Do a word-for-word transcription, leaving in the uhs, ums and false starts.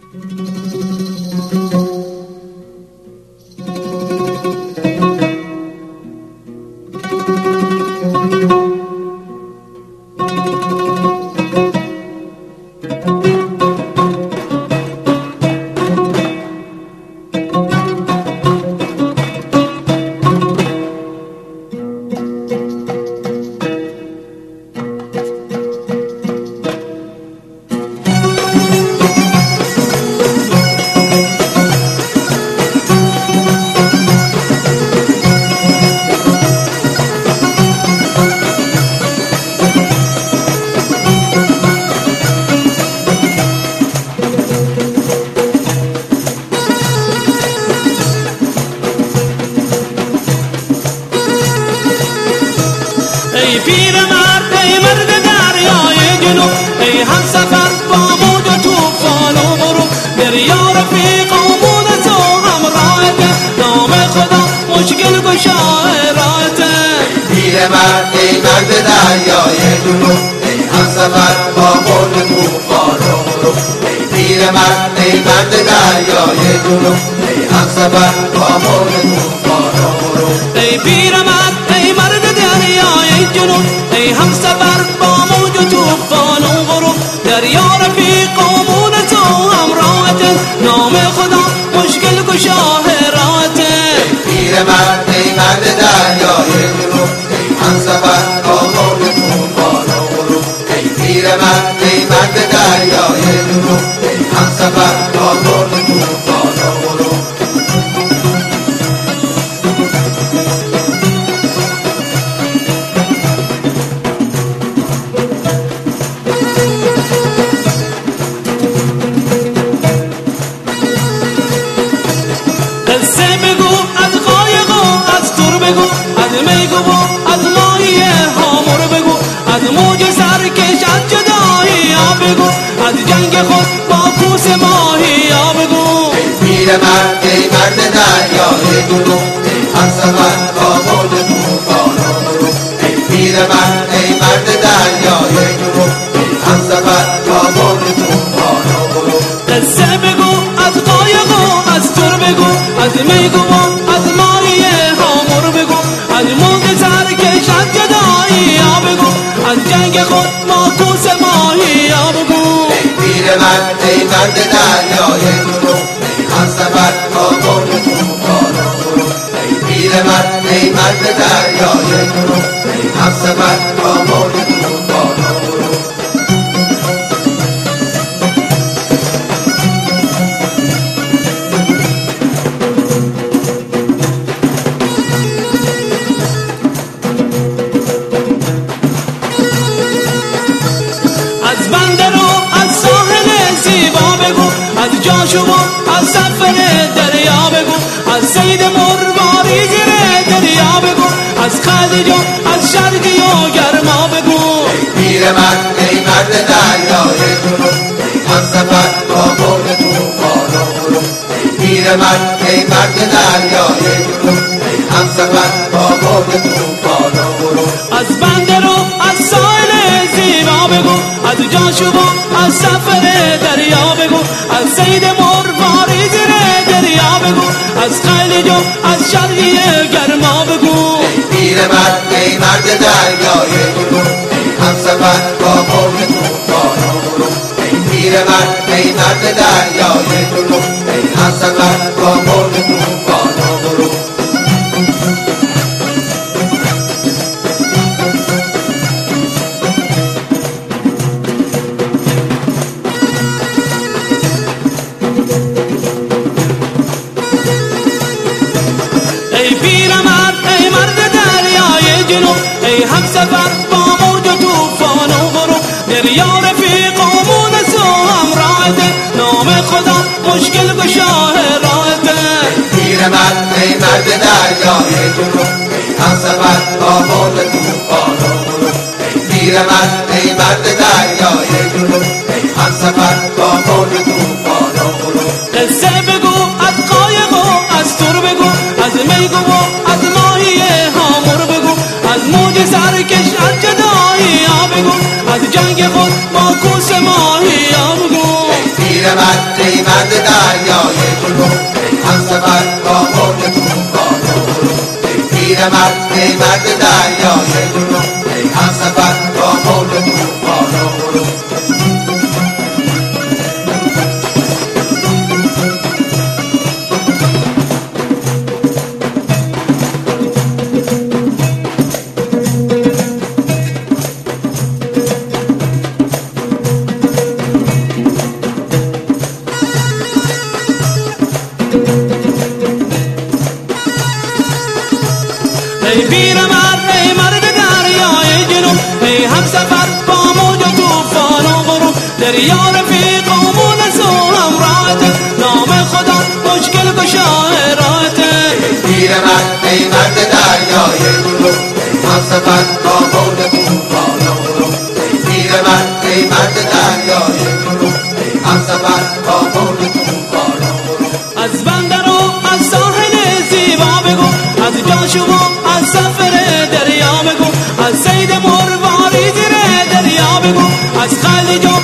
ای پیر مرد ای مرد دریای جنوب، ای همسفر با موج و طوفان و غروب، دریا رفیق و مونس و همراهت، نام خدا مشکل گشای راهت. ای پیر مرد ای مرد دریای جنوب، ای همسفر با موج و طوفان و غروب، ای پیر مرد ای مرد دریای جنوب، ای همسفر با موج و طوفان و غروب. ای پیر مرد ای مرد دریای جنوب، ای همسفر با موج و طوفان و غروب، دریا رفیق و مونس و همراهت، نام خدا مشکل گشا راهت. ای پیر مرد ای مرد دریای جنوب، ای همسفر با موج و طوفان و غروب، ای پیر مرد ای مرد دریای جنوب، ای همسفر با موج و طوفان و غروب. قصه بگو از قایق و از تور بگو، از میگو و از ماهی هامور بگو، از موج سرکش از جدایی ها بگو، از جنگ خود با کوس ماهی ها بگو. ای پیر مرد ای مرد دریای جنوب، ای همسفر با موج و طوفان و غروب، ای پیر مرد ای مرد دریای جنوب، ای همسفر با موج و طوفان و غروب. قصه بگو از قایق و از تور بگو، از میگو و از ماهی هامور بگو، از موج سرکش از جدایی ها بگو، از جنگ خود با کوس ماهی ها بگو. ای پیر مرد ای مرد دریای جنوب، ای همسفر با موج و طوفان و غروب، ای پیر مرد ای مرد دریای جنوب، ای همسفر با موج و طوفان و غروب. از بندر و از ساحل زیبا بگو، از جاشو و از سفر دریا بگو، از صید مرواری زیر دریا بگو، از خلیج و از شرقی و گرما بگو. ای پیر مرد ای مرد دریای جنوب، ای همسفر با موج و طوفان و غروب، ای پیر مرد ای مرد دریای جنوب، ای همسفر با موج و طوفان و غروب. از بندر و از ساحل زیبا بگو، از جاشو و از سفر دریا بگو، از صید مرواری زیر دریا بگو، از خلیج و از شرقی گرما بگو. ای پیر مرد ای مرد دریای جنوب، ای همسفر با موج و طوفان و غروب، ای پیر مرد ای مرد دریای جنوب، ای همسفر با موج و طوفان و غروب. ای پیر مرد ای مرد دریای جنوب، ای همسفر با موج و طوفان و غروب، دریا رفیق و مونس و همراهت، نام خدا مشکل گشا راهت. ای پیر مرد ای مرد دریای جنوب، ای همسفر با موج و طوفان و غروب، ای پیر مرد ای مرد دریای جنوب، ای همسفر با موج و طوفان و غروب. قصه بگو از قایق و از تور بگو، از میگو و از ماهی هامور بگو، از موج سرکش از جدایی ها بگو، از جنگ خود با کوس ماهی ها بگو. ای پیر مرد ای مرد دریای جنوب ای همسفر با موج طوفان و غروب ای پیرمرد ای مرد دریای جنوب ای همسفر با موج طوفان و غروب ای پیرمرد ای مرد دریای جنوب ای همسفر با موج و طوفان و غروب دریا رفیقمون از او همراهته نام خدا مشکل گشای راهته ای پیرمرد ای مرد دریای جنوب ای همسفر با موج طوفان و غروب ای پیرمرد ای مرد دریای جنوب ای همسفر با موج طوفان و غروب از بندر و از ساحل زیبا بگو از جاشوا از سفر دریا بگو از سید مرواری زیر دریا بگو از خلیج